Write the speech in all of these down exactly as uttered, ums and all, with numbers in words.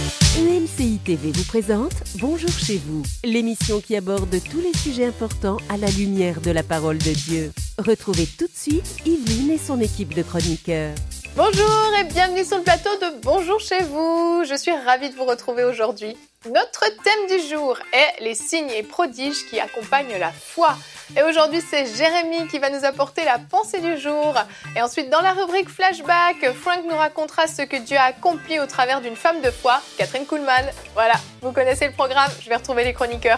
E M C I T V vous présente Bonjour chez vous, l'émission qui aborde tous les sujets importants à la lumière de la parole de Dieu. Retrouvez tout de suite Yveline et son équipe de chroniqueurs. Bonjour et bienvenue sur le plateau de Bonjour chez vous. Je suis ravie de vous retrouver aujourd'hui. Notre thème du jour est les signes et prodiges qui accompagnent la foi. Et aujourd'hui, c'est Jérémy qui va nous apporter la pensée du jour. Et ensuite, dans la rubrique Flashback, Frank nous racontera ce que Dieu a accompli au travers d'une femme de foi, Catherine Kuhlman. Voilà, vous connaissez le programme, je vais retrouver les chroniqueurs.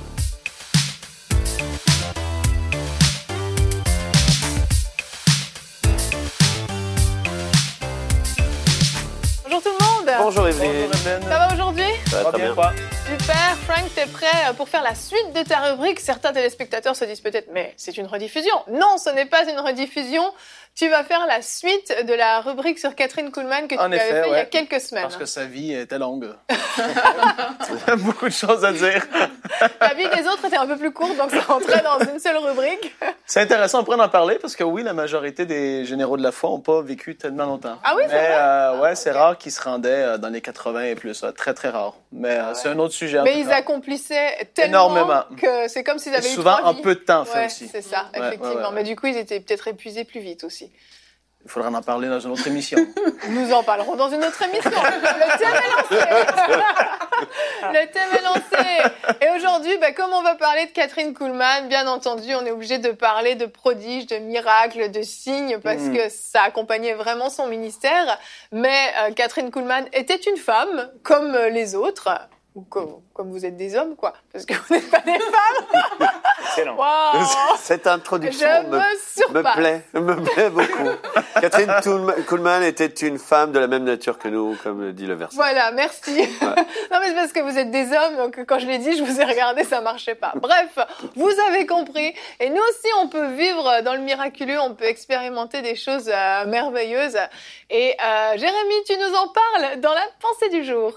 Bonjour tout le monde. Bonjour Evelyne. Bonjour Evelyne. Ça va aujourd'hui? Ça va très bien. Super, Frank, t'es prêt pour faire la suite de ta rubrique? Certains téléspectateurs se disent peut-être, mais c'est une rediffusion. Non, ce n'est pas une rediffusion. Tu vas faire la suite de la rubrique sur Catherine Kuhlman que tu en avais effet, fait ouais. il y a quelques semaines. Parce que sa vie était longue. Il y a beaucoup de choses à dire. La vie des autres était un peu plus courte, donc ça rentrait dans une seule rubrique. C'est intéressant, on pourrait en parler, parce que oui, la majorité des généraux de la foi n'ont pas vécu tellement longtemps. Ah oui, c'est Mais, vrai? euh, ouais, c'est Ok. rare qu'ils se rendaient euh, dans les quatre-vingts et plus. Ouais, très, très rare. Mais euh, ouais. c'est un autre sujet. en Mais tout ils cas. accomplissaient tellement Énormément. que c'est comme s'ils Et avaient eu souvent trois en vies. peu de temps, fait Ouais, aussi. c'est ça, Ouais, effectivement. ouais, ouais, ouais. Mais du coup, ils étaient peut-être épuisés plus vite aussi. Il faudra en parler dans une autre émission. Nous en parlerons dans une autre émission. Le thème est lancé. Le thème est lancé. Et aujourd'hui, bah, comme on va parler de Catherine Kuhlman, bien entendu, on est obligé de parler de prodiges, de miracles, de signes, parce Mm. que ça accompagnait vraiment son ministère. Mais euh, Catherine Kuhlman était une femme, comme euh, les autres. Ou comme, comme vous êtes des hommes, quoi. Parce que vous n'êtes pas des femmes. Excellent. Waouh. Cette introduction Je me, me me surpasse. plaît, me plaît beaucoup. Catherine Kuhlman- Kuhlman était une femme de la même nature que nous, comme le dit le verset. Voilà, merci. Non, mais c'est parce que vous êtes des hommes, donc quand je l'ai dit, je vous ai regardé, ça marchait pas. Bref, vous avez compris. Et nous aussi, on peut vivre dans le miraculeux, on peut expérimenter des choses euh, merveilleuses. Et euh, Jérémy, tu nous en parles dans la pensée du jour.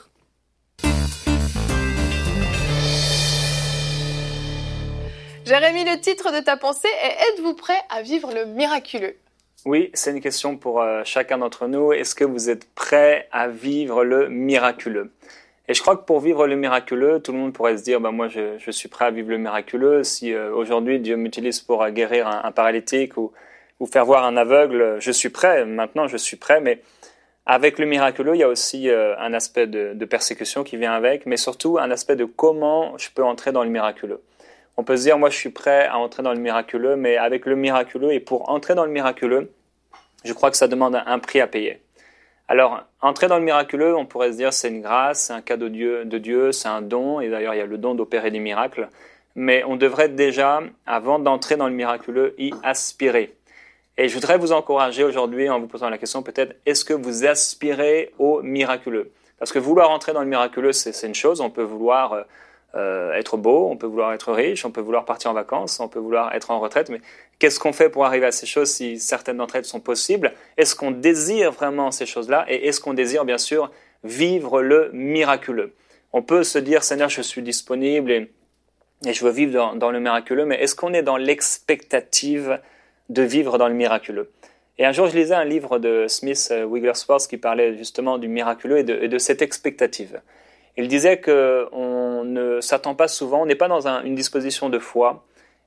Jérémy, le titre de ta pensée est « Êtes-vous prêt à vivre le miraculeux ?» Oui, c'est une question pour euh, chacun d'entre nous. Est-ce que vous êtes prêt à vivre le miraculeux? Et je crois que pour vivre le miraculeux, tout le monde pourrait se dire, bah, moi je, je suis prêt à vivre le miraculeux. Si euh, aujourd'hui Dieu m'utilise pour euh, guérir un, un paralytique ou, ou faire voir un aveugle, je suis prêt. Maintenant, je suis prêt. Mais avec le miraculeux, il y a aussi euh, un aspect de, de persécution qui vient avec, mais surtout un aspect de comment je peux entrer dans le miraculeux. On peut se dire, moi je suis prêt à entrer dans le miraculeux, mais avec le miraculeux, et pour entrer dans le miraculeux, je crois que ça demande un prix à payer. Alors, entrer dans le miraculeux, on pourrait se dire, c'est une grâce, c'est un cadeau de Dieu, de Dieu, c'est un don, et d'ailleurs il y a le don d'opérer des miracles, mais on devrait déjà, avant d'entrer dans le miraculeux, y aspirer. Et je voudrais vous encourager aujourd'hui en vous posant la question peut-être, est-ce que vous aspirez au miraculeux? Parce que vouloir entrer dans le miraculeux, c'est, c'est une chose, on peut vouloir... Euh, Euh, être beau, on peut vouloir être riche, on peut vouloir partir en vacances, on peut vouloir être en retraite, mais qu'est-ce qu'on fait pour arriver à ces choses si certaines d'entre elles sont possibles? Est-ce qu'on désire vraiment ces choses-là? Et est-ce qu'on désire bien sûr vivre le miraculeux? On peut se dire, Seigneur, je suis disponible et, et je veux vivre dans, dans le miraculeux, mais est-ce qu'on est dans l'expectative de vivre dans le miraculeux? Et un jour, je lisais un livre de Smith Wigglesworth qui parlait justement du miraculeux et de, et de cette expectative. Il disait qu'on ne s'attend pas souvent, on n'est pas dans un, une disposition de foi,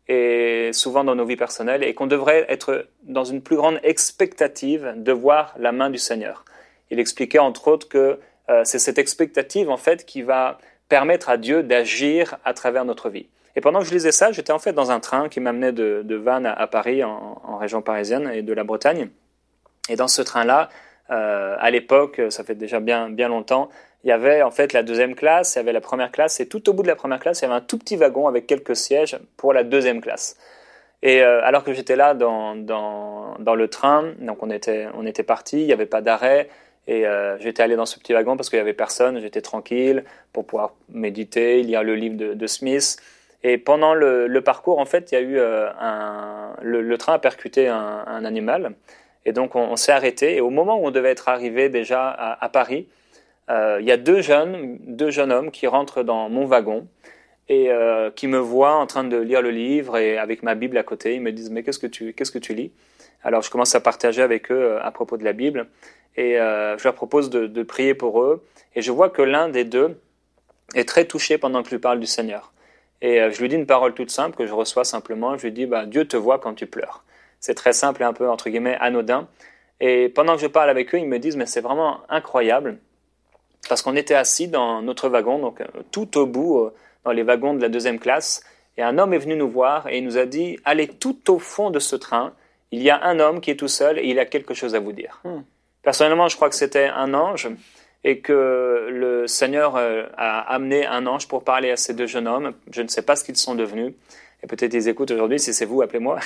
et souvent dans nos vies personnelles, et qu'on devrait être dans une plus grande expectative de voir la main du Seigneur. Il expliquait entre autres que euh, c'est cette expectative en fait qui va permettre à Dieu d'agir à travers notre vie. Et pendant que je lisais ça, j'étais en fait dans un train qui m'amenait de, de Vannes à, à Paris, en, en région parisienne et de la Bretagne. Et dans ce train-là, euh, à l'époque, ça fait déjà bien, bien longtemps, il y avait en fait la deuxième classe, il y avait la première classe, et tout au bout de la première classe, il y avait un tout petit wagon avec quelques sièges pour la deuxième classe. Et euh, alors que j'étais là dans, dans, dans le train, donc on était, on était partis, il n'y avait pas d'arrêt, et euh, j'étais allé dans ce petit wagon parce qu'il n'y avait personne, j'étais tranquille pour pouvoir méditer, lire le livre de, de Smith. Et pendant le, le parcours, en fait, il y a eu euh, un, le, le train a percuté un, un animal, et donc on, on s'est arrêté, et au moment où on devait être arrivé déjà à, à Paris, Euh, il y a deux jeunes, deux jeunes hommes qui rentrent dans mon wagon et euh, qui me voient en train de lire le livre et avec ma Bible à côté. Ils me disent « Mais qu'est-ce que tu, qu'est-ce que tu lis ?» Alors je commence à partager avec eux à propos de la Bible et euh, je leur propose de, de prier pour eux. Et je vois que l'un des deux est très touché pendant que je lui parle du Seigneur. Et euh, je lui dis une parole toute simple que je reçois simplement. Je lui dis bah, « Dieu te voit quand tu pleures ». C'est très simple et un peu, entre guillemets, anodin. Et pendant que je parle avec eux, ils me disent « Mais c'est vraiment incroyable ». Parce qu'on était assis dans notre wagon, donc tout au bout, euh, dans les wagons de la deuxième classe. Et un homme est venu nous voir et il nous a dit « Allez tout au fond de ce train. Il y a un homme qui est tout seul et il a quelque chose à vous dire. Hmm. » Personnellement, je crois que c'était un ange et que le Seigneur a amené un ange pour parler à ces deux jeunes hommes. Je ne sais pas ce qu'ils sont devenus. Et peut-être ils écoutent aujourd'hui. Si c'est vous, appelez-moi.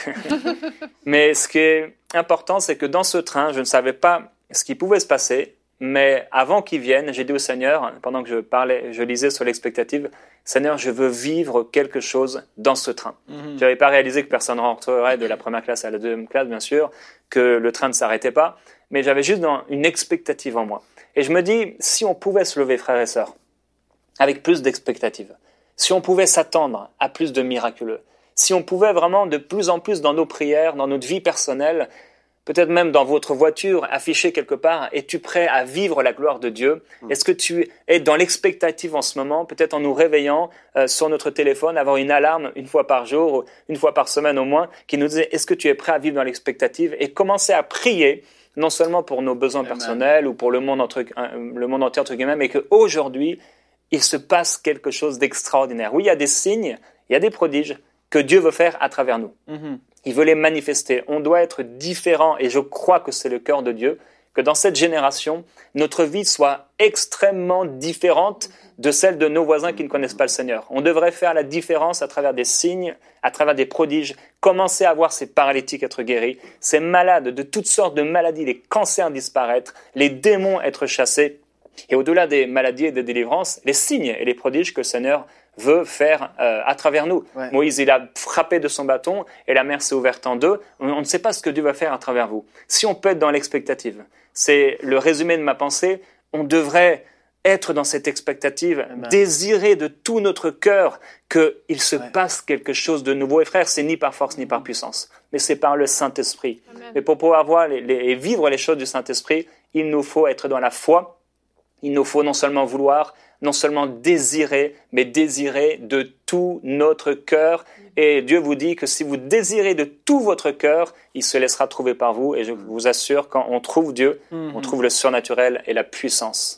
Mais ce qui est important, c'est que dans ce train, je ne savais pas ce qui pouvait se passer. Mais avant qu'ils viennent, j'ai dit au Seigneur, pendant que je parlais, je lisais sur l'expectative, « Seigneur, je veux vivre quelque chose dans ce train. Mm-hmm. » Je n'avais pas réalisé que personne rentrerait de la première classe à la deuxième classe, bien sûr, que le train ne s'arrêtait pas. Mais j'avais juste une expectative en moi. Et je me dis, si on pouvait se lever, frères et sœurs, avec plus d'expectatives, si on pouvais s'attendre à plus de miraculeux, si on pouvait vraiment de plus en plus dans nos prières, dans notre vie personnelle, peut-être même dans votre voiture, afficher quelque part, es-tu prêt à vivre la gloire de Dieu? Est-ce que tu es dans l'expectative en ce moment, peut-être en nous réveillant euh, sur notre téléphone, avoir une alarme une fois par jour, ou une fois par semaine au moins, qui nous disait, est-ce que tu es prêt à vivre dans l'expectative? Et commencer à prier, non seulement pour nos besoins Amen. Personnels ou pour le monde, entre, le monde entier, entre guillemets, mais qu'aujourd'hui, il se passe quelque chose d'extraordinaire. Oui, il y a des signes, il y a des prodiges que Dieu veut faire à travers nous. Mm-hmm. Il veut les manifester. On doit être différent, et je crois que c'est le cœur de Dieu, que dans cette génération, notre vie soit extrêmement différente de celle de nos voisins qui ne connaissent pas le Seigneur. On devrait faire la différence à travers des signes, à travers des prodiges, commencer à voir ces paralytiques être guéris, ces malades de toutes sortes de maladies, les cancers disparaître, les démons être chassés, et au-delà des maladies et des délivrances, les signes et les prodiges que le Seigneur veut faire euh, à travers nous. Ouais. Moïse, il a frappé de son bâton et la mer s'est ouverte en deux. On, on ne sait pas ce que Dieu va faire à travers vous. Si on peut être dans l'expectative, c'est le résumé de ma pensée, on devrait être dans cette expectative, Amen. Désirer de tout notre cœur qu'il se ouais. passe quelque chose de nouveau. Et frère, c'est ni par force ni par puissance, mais c'est par le Saint-Esprit. Amen. Mais pour pouvoir voir les, les, et vivre les choses du Saint-Esprit, il nous faut être dans la foi. Il nous faut non seulement vouloir, non seulement désirer, mais désirer de tout notre cœur. Et Dieu vous dit que si vous désirez de tout votre cœur, il se laissera trouver par vous. Et je vous assure, quand on trouve Dieu, mm-hmm. on trouve le surnaturel et la puissance.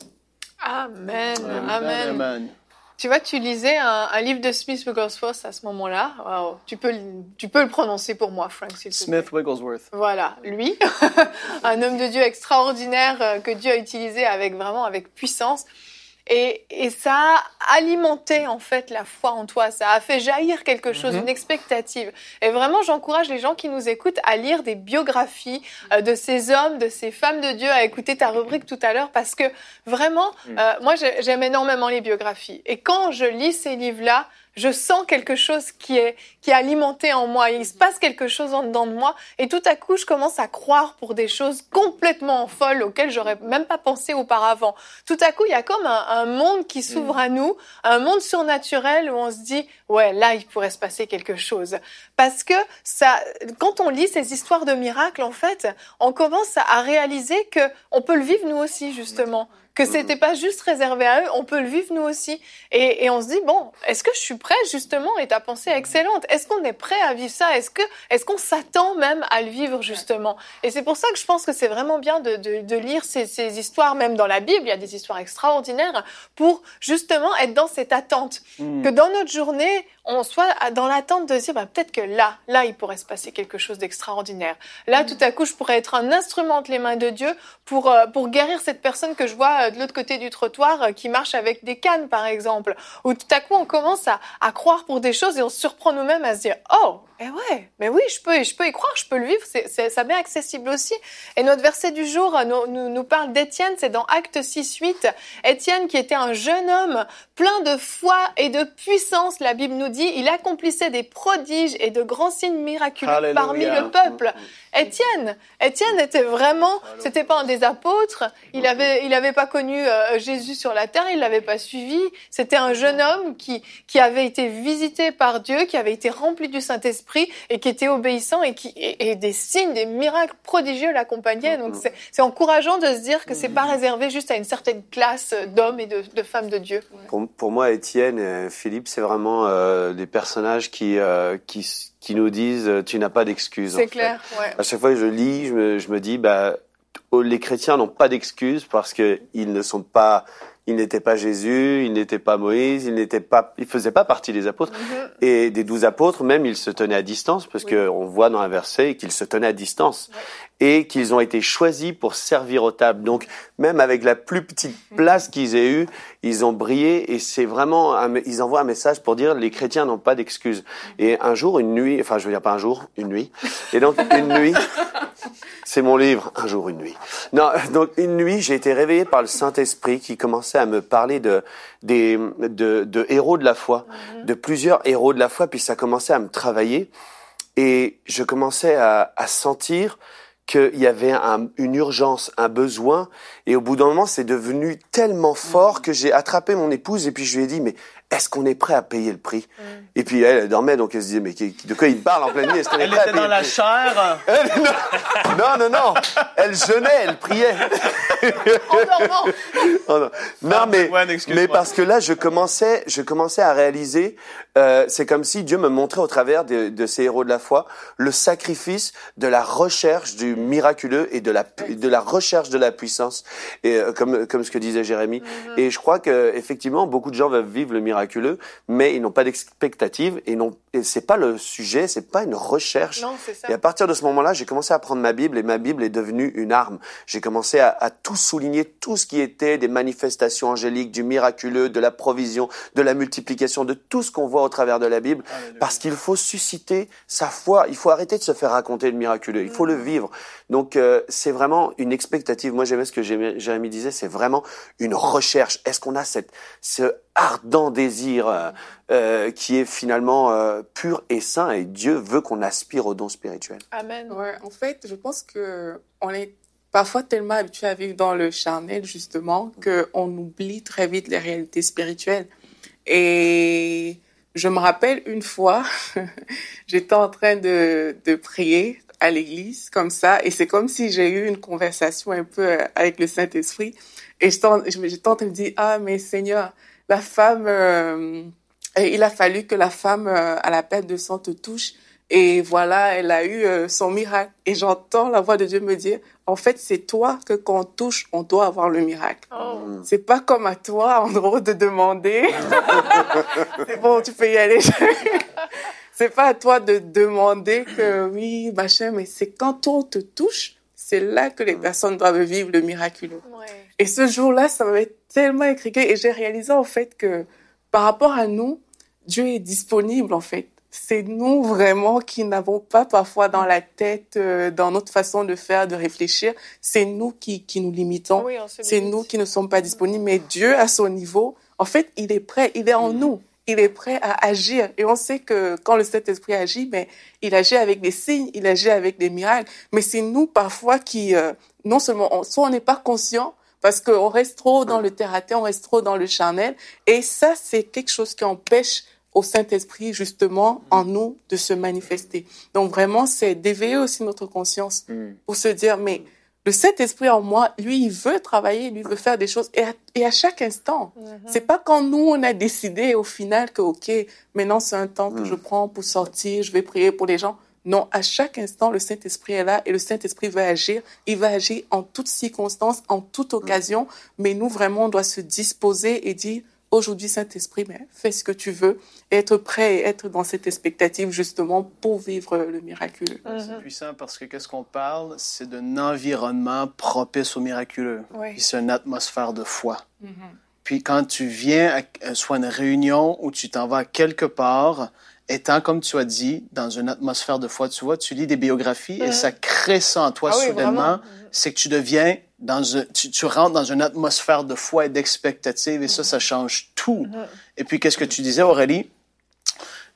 Amen, amen. amen. amen. Tu vois, tu lisais un, un livre de Smith Wigglesworth à ce moment-là. Wow. Tu peux, tu peux le prononcer pour moi, Frank, s'il te plaît. Smith Wigglesworth. Voilà, lui, un homme de Dieu extraordinaire que Dieu a utilisé avec vraiment avec puissance. Et, et ça a alimenté en fait la foi en toi, ça a fait jaillir quelque chose, mm-hmm. une expectative. Et vraiment, j'encourage les gens qui nous écoutent à lire des biographies euh, de ces hommes, de ces femmes de Dieu, à écouter ta rubrique tout à l'heure, parce que vraiment, mm. euh, moi j'aime énormément les biographies. Et quand je lis ces livres-là, je sens quelque chose qui est, qui est alimenté en moi. Il se passe quelque chose en dedans de moi. Et tout à coup, je commence à croire pour des choses complètement folles auxquelles j'aurais même pas pensé auparavant. Tout à coup, il y a comme un, un monde qui s'ouvre à nous, un monde surnaturel où on se dit, ouais, là, il pourrait se passer quelque chose. Parce que ça, quand on lit ces histoires de miracles, en fait, on commence à réaliser que on peut le vivre nous aussi, justement. Que c'était pas juste réservé à eux, on peut le vivre nous aussi. Et, et on se dit, bon, est-ce que je suis prêt justement? Et ta pensée est excellente. Est-ce qu'on est prêt à vivre ça? Est-ce que, est-ce qu'on s'attend même à le vivre justement? Et c'est pour ça que je pense que c'est vraiment bien de, de, de lire ces, ces histoires, même dans la Bible, il y a des histoires extraordinaires, pour justement être dans cette attente. Mmh. Que dans notre journée, on soit dans l'attente de dire, bah, peut-être que là, là, il pourrait se passer quelque chose d'extraordinaire. Là, mmh. tout à coup, je pourrais être un instrument entre les mains de Dieu pour, euh, pour guérir cette personne que je vois de l'autre côté du trottoir qui marche avec des cannes, par exemple. Où tout à coup, on commence à, à croire pour des choses et on se surprend nous-mêmes à se dire « Oh, eh ouais, mais oui, je peux, je peux y croire, je peux le vivre, c'est, c'est, ça m'est accessible aussi. » Et notre verset du jour nous, nous, nous parle d'Étienne, c'est dans Actes six huit. Étienne, qui était un jeune homme plein de foi et de puissance, la Bible nous dit, il accomplissait des prodiges et de grands signes miraculeux Alléluia. Parmi le peuple. Étienne. Étienne était vraiment, c'était pas un des apôtres. Il avait, il avait pas connu euh, Jésus sur la terre, il l'avait pas suivi. C'était un jeune homme qui, qui avait été visité par Dieu, qui avait été rempli du Saint-Esprit et qui était obéissant et qui, et, et des signes, des miracles prodigieux l'accompagnaient. Donc c'est, c'est encourageant de se dire que c'est pas réservé juste à une certaine classe d'hommes et de, de femmes de Dieu. Pour, pour moi, Étienne et Philippe, c'est vraiment euh, des personnages qui, euh, qui, qui nous disent « tu n'as pas d'excuses ». C'est clair, ouais. À chaque fois que je lis, je me, je me dis bah, « les chrétiens n'ont pas d'excuses parce qu'ils ne sont pas… » Ils n'étaient pas Jésus, ils n'étaient pas Moïse, ils n'étaient pas, ils faisaient pas partie des apôtres. Mm-hmm. Et des douze apôtres, même, ils se tenaient à distance, parce oui. que on voit dans un verset qu'ils se tenaient à distance. Ouais. Et qu'ils ont été choisis pour servir aux tables. Donc, même avec la plus petite place qu'ils aient eue, ils ont brillé. Et c'est vraiment, un, ils envoient un message pour dire, les chrétiens n'ont pas d'excuses. Et un jour, une nuit, enfin, je veux dire pas un jour, une nuit. Et donc, une nuit, c'est mon livre, Un jour, une nuit. Non, donc, une nuit, j'ai été réveillé par le Saint-Esprit qui commençait à me parler de, des, de, de héros de la foi, mm-hmm. de plusieurs héros de la foi, puis ça commençait à me travailler. Et je commençais à, à sentir qu'il y avait un, une urgence, un besoin, et au bout d'un moment, c'est devenu tellement fort que j'ai attrapé mon épouse et puis je lui ai dit, mais est-ce qu'on est prêt à payer le prix? Mm. Et puis elle, elle dormait, donc elle se disait, mais de quoi il parle en pleine nuit? Est-ce qu'on est elle prêt était à payer dans la prix? chair. Elle, non, non, non, elle jeûnait, elle priait. En dormant. Oh non, non mais, mais parce que là, je commençais, je commençais à réaliser, euh, c'est comme si Dieu me montrait au travers de, de ces héros de la foi le sacrifice de la recherche du miraculeux et de la, de la recherche de la puissance, et euh, comme, comme ce que disait Jérémie. Mm-hmm. Et je crois que effectivement, beaucoup de gens veulent vivre le miraculeux, mais ils n'ont pas d'expectative et non, et c'est pas le sujet, c'est pas une recherche. Non, c'est ça. Et à partir de ce moment-là, j'ai commencé à prendre ma Bible et ma Bible est devenue une arme. J'ai commencé à, à tout souligner, tout ce qui était des manifestations angéliques, du miraculeux, de la provision, de la multiplication, de tout ce qu'on voit au travers de la Bible, Alléluia. Parce qu'il faut susciter sa foi. Il faut arrêter de se faire raconter le miraculeux. Il faut mmh. le vivre. Donc, euh, c'est vraiment une expectative. Moi, j'aimais ce que Jérémie disait, c'est vraiment une recherche. Est-ce qu'on a cette, ce ardent désir euh, euh, qui est finalement euh, pur et saint, et Dieu veut qu'on aspire aux dons spirituels. Amen. Ouais, en fait, je pense que on est parfois tellement habitué à vivre dans le charnel, justement, qu'on oublie très vite les réalités spirituelles. Et je me rappelle une fois, j'étais en train de, de prier à l'église, comme ça, et c'est comme si j'ai eu une conversation un peu avec le Saint-Esprit, et j'étais en, j'étais en train de dire, ah, mais Seigneur, la femme, euh, il a fallu que la femme euh, à la perte de sang te touche, et voilà, elle a eu euh, son miracle. Et j'entends la voix de Dieu me dire, en fait, c'est toi que quand on touche, on doit avoir le miracle. Oh. C'est pas comme à toi, en gros, de demander. C'est bon, tu peux y aller. C'est pas à toi de demander que oui, machin, mais c'est quand on te touche, c'est là que les personnes doivent vivre le miraculeux. Ouais. Et ce jour-là, ça m'avait tellement intriguée et j'ai réalisé en fait que par rapport à nous, Dieu est disponible en fait. C'est nous vraiment qui n'avons pas parfois dans la tête, euh, dans notre façon de faire, de réfléchir. C'est nous qui, qui nous limitons. Oui, c'est limite. Nous qui ne sommes pas disponibles. Mais Dieu, à son niveau, en fait, il est prêt, il est en mmh. nous. Il est prêt à agir. Et on sait que quand le Saint-Esprit agit, mais il agit avec des signes, il agit avec des miracles. Mais c'est nous parfois qui, euh, non seulement, on, soit on n'est pas conscient, parce qu'on reste trop dans le terre-à-terre, on reste trop dans le charnel. Et ça, c'est quelque chose qui empêche au Saint-Esprit, justement, en nous, de se manifester. Donc vraiment, c'est d'éveiller aussi notre conscience mm. pour se dire, mais le Saint-Esprit en moi, lui, il veut travailler, lui, il veut faire des choses. Et à, et à chaque instant, mm-hmm. c'est pas quand nous, on a décidé au final que, OK, maintenant, c'est un temps que mm. je prends pour sortir, je vais prier pour les gens. Non, à chaque instant, le Saint-Esprit est là et le Saint-Esprit va agir. Il va agir en toutes circonstances, en toute occasion. Mm. Mais nous, vraiment, on doit se disposer et dire, aujourd'hui, Saint-Esprit, mais fais ce que tu veux, et être prêt et être dans cette expectative, justement, pour vivre le miraculeux. Mm-hmm. C'est puissant parce que qu'est-ce qu'on parle? C'est d'un environnement propice au miraculeux. Oui. Puis c'est une atmosphère de foi. Mm-hmm. Puis quand tu viens à soit une réunion où tu t'en vas quelque part, étant, comme tu as dit, dans une atmosphère de foi, tu vois, tu lis des biographies mm-hmm. et ça crée ça en toi ah soudainement. Oui, c'est que tu deviens, dans un, tu, tu rentres dans une atmosphère de foi et d'expectative et mm-hmm. ça, ça change tout. Mm-hmm. Et puis, qu'est-ce que tu disais, Aurélie?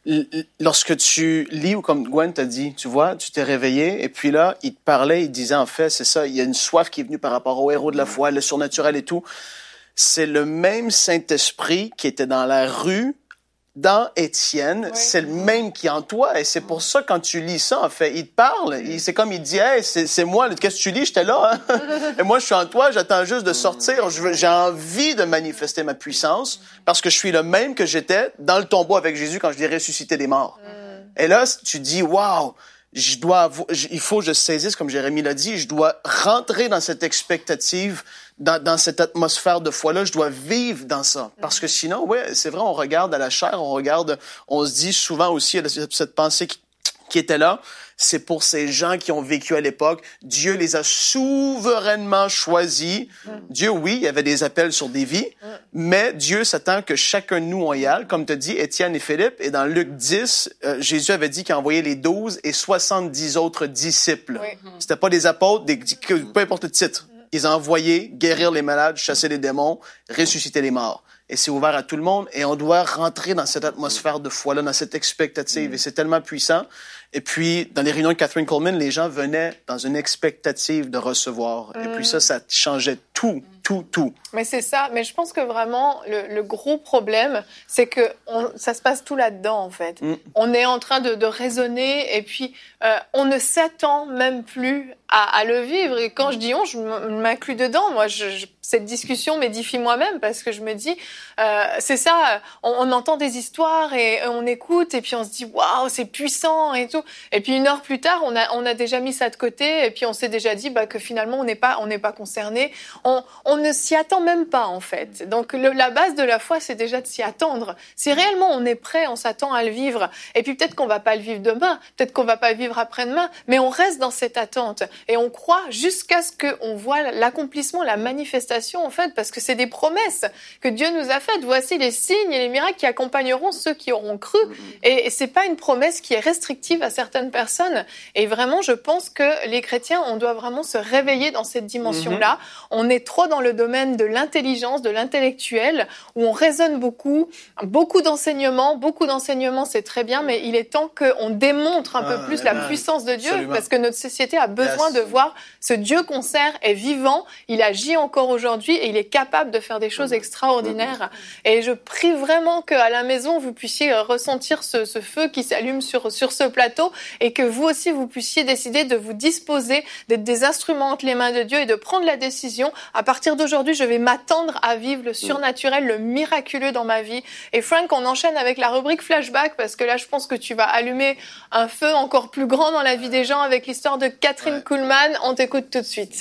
lorsque tu lis, ou comme Gwen t'a dit, tu vois, tu t'es réveillé, et puis là, il te parlait, il disait, en fait, c'est ça, il y a une soif qui est venue par rapport au héros de la foi, le surnaturel et tout. C'est le même Saint-Esprit qui était dans la rue, dans Étienne, oui. C'est le même qui est en toi. Et c'est pour ça, quand tu lis ça, en fait, il te parle. Il, c'est comme il dit, hey, c'est, c'est moi, qu'est-ce que tu lis? J'étais là, hein? Et moi, je suis en toi, j'attends juste de sortir. Je veux, j'ai envie de manifester ma puissance parce que je suis le même que j'étais dans le tombeau avec Jésus quand je l'ai ressuscité des morts. Et là, tu dis, waouh! Je dois, il faut que je saisisse, comme Jérémie l'a dit, je dois rentrer dans cette expectative, dans, dans cette atmosphère de foi-là, je dois vivre dans ça. Parce que sinon, ouais, c'est vrai, on regarde à la chair, on regarde, on se dit souvent aussi, cette pensée qui, qui était là, c'est pour ces gens qui ont vécu à l'époque. Dieu les a souverainement choisis. Mm. Dieu, oui, il y avait des appels sur des vies, mm. mais Dieu s'attend que chacun de nous, on y aille. Comme tu as dit, Étienne et Philippe. Et dans Luc dix, euh, Jésus avait dit qu'il a envoyé les douze et soixante-dix autres disciples. Oui. Mm. C'était pas des apôtres, des, peu importe le titre. Ils ont envoyé guérir les malades, chasser les démons, ressusciter les morts. Et c'est ouvert à tout le monde. Et on doit rentrer dans cette atmosphère de foi-là, dans cette expectative. Mm. Et c'est tellement puissant. Et puis, dans les réunions de Catherine Coleman, les gens venaient dans une expectative de recevoir. Mm. Et puis ça, ça changeait tout, tout, tout. Mais c'est ça. Mais je pense que vraiment, le, le gros problème, c'est que on, ça se passe tout là-dedans, en fait. Mm. On est en train de, de raisonner et puis euh, on ne s'attend même plus à, à le vivre. Et quand je dis on, je m'inclus dedans. Moi, je, je, cette discussion m'édifie moi-même parce que je me dis, euh, c'est ça, on, on entend des histoires et on écoute et puis on se dit, waouh, c'est puissant et tout. Et puis une heure plus tard, on a, on a déjà mis ça de côté et puis on s'est déjà dit bah, que finalement, on n'est pas, on n'est pas concerné. On, on ne s'y attend même pas, en fait. Donc, le, la base de la foi, c'est déjà de s'y attendre. Si réellement on est prêt, on s'attend à le vivre. Et puis peut-être qu'on va pas le vivre demain, peut-être qu'on va pas le vivre après-demain, mais on reste dans cette attente. Et on croit jusqu'à ce qu'on voit l'accomplissement, la manifestation, en fait, parce que c'est des promesses que Dieu nous a faites. Voici les signes et les miracles qui accompagneront ceux qui auront cru. Et, et c'est pas une promesse qui est restrictive à certaines personnes. Et vraiment, je pense que les chrétiens, on doit vraiment se réveiller dans cette dimension-là. Mm-hmm. On est trop dans le domaine de l'intelligence, de l'intellectuel, où on raisonne beaucoup, beaucoup d'enseignements. Beaucoup d'enseignements, c'est très bien, mais il est temps qu'on démontre un ah, peu plus la ben, puissance de Dieu, absolument. Parce que notre société a besoin yes. de voir ce Dieu qu'on sert est vivant, il agit encore aujourd'hui et il est capable de faire des choses extraordinaires. Et je prie vraiment qu'à la maison, vous puissiez ressentir ce, ce feu qui s'allume sur, sur ce plateau et que vous aussi, vous puissiez décider de vous disposer, d'être des instruments entre les mains de Dieu et de prendre la décision. À partir d'aujourd'hui, je vais m'attendre à vivre le surnaturel, le miraculeux dans ma vie. Et Frank, on enchaîne avec la rubrique flashback parce que là, je pense que tu vas allumer un feu encore plus grand dans la vie des gens avec l'histoire de Catherine ouais. Kuhlman. On t'écoute tout de suite.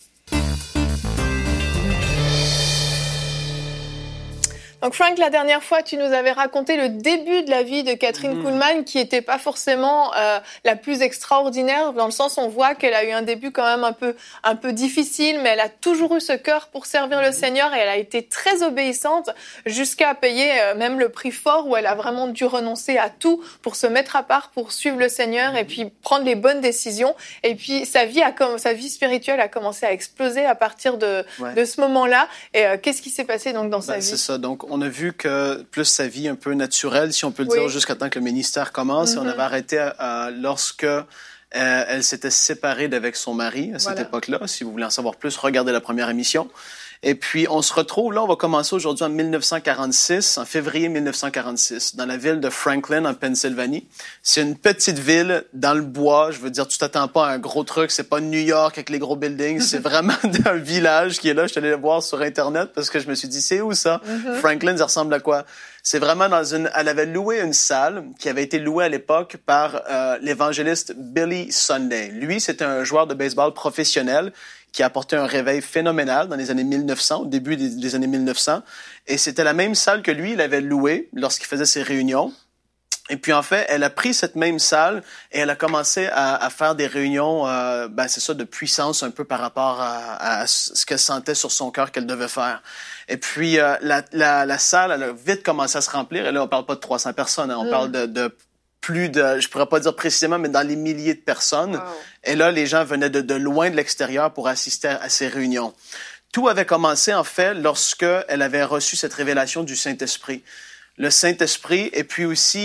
Donc Frank, la dernière fois, tu nous avais raconté le début de la vie de Catherine mmh. Kuhlman, qui était pas forcément euh, la plus extraordinaire, dans le sens où on voit qu'elle a eu un début quand même un peu un peu difficile, mais elle a toujours eu ce cœur pour servir mmh. le Seigneur et elle a été très obéissante jusqu'à payer euh, même le prix fort où elle a vraiment dû renoncer à tout pour se mettre à part, pour suivre le Seigneur mmh. et puis prendre les bonnes décisions. Et puis sa vie a comme sa vie spirituelle a commencé à exploser à partir de ouais. de ce moment-là. Et euh, qu'est-ce qui s'est passé donc dans ben, sa vie? C'est ça. Donc on a vu que plus sa vie un peu naturelle, si on peut le oui. dire, jusqu'à temps que le ministère commence. Mm-hmm. Et on avait arrêté à, lorsque euh, elle s'était séparée d'avec son mari à cette voilà. époque-là. Si vous voulez en savoir plus, regardez la première émission. Et puis, on se retrouve, là, on va commencer aujourd'hui en dix-neuf cent quarante-six, en février dix-neuf cent quarante-six, dans la ville de Franklin, en Pennsylvanie. C'est une petite ville dans le bois. Je veux dire, tu t'attends pas à un gros truc. C'est pas New York avec les gros buildings. C'est vraiment un village qui est là. Je suis allé le voir sur Internet parce que je me suis dit, c'est où ça? Mm-hmm. Franklin, ça ressemble à quoi? C'est vraiment dans une... Elle avait loué une salle qui avait été louée à l'époque par euh, l'évangéliste Billy Sunday. Lui, c'était un joueur de baseball professionnel qui a apporté un réveil phénoménal dans les années mille neuf cents, au début des, des années mille neuf cents. Et c'était la même salle que lui, il avait louée lorsqu'il faisait ses réunions. Et puis, en fait, elle a pris cette même salle et elle a commencé à, à faire des réunions, euh, ben c'est ça, de puissance un peu par rapport à, à ce qu'elle sentait sur son cœur qu'elle devait faire. Et puis, euh, la, la, la salle, elle a vite commencé à se remplir. Et là, on parle pas de trois cents personnes, hein, on mmh. parle de... de plus de, je pourrais pas dire précisément, mais dans les milliers de personnes. Wow. Et là, les gens venaient de, de loin de l'extérieur pour assister à ces réunions. Tout avait commencé, en fait, lorsque elle avait reçu cette révélation du Saint-Esprit. Le Saint-Esprit, et puis aussi,